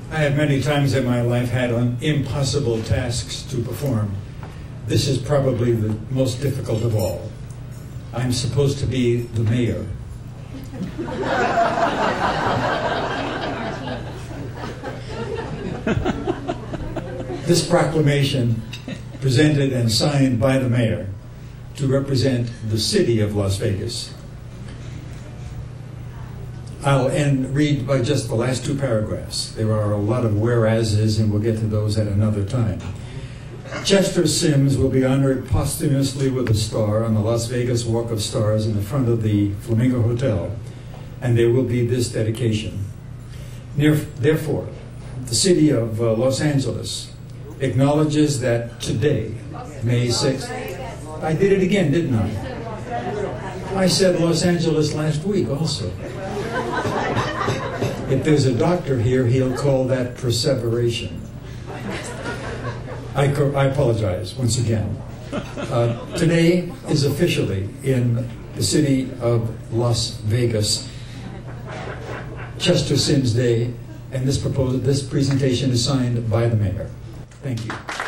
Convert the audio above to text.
I have many times in my life had impossible tasks to perform. This is probably the most difficult of all. I'm supposed to be the mayor. This proclamation, presented and signed by the mayor to represent the city of Las Vegas. I'll read by just the last two paragraphs. There are a lot of whereases, and we'll get to those at another time. Chester Sims will be honored posthumously with a star on the Las Vegas Walk of Stars in the front of the Flamingo Hotel, and there will be this dedication. Therefore, the city of Los Angeles acknowledges that today, May 6th, I did it again, didn't I? I said Los Angeles last week also. If there's a doctor here, he'll call that perseveration. I apologize once again. Today is officially in the city of Las Vegas, Chester Sims Day, and this presentation is signed by the mayor. Thank you.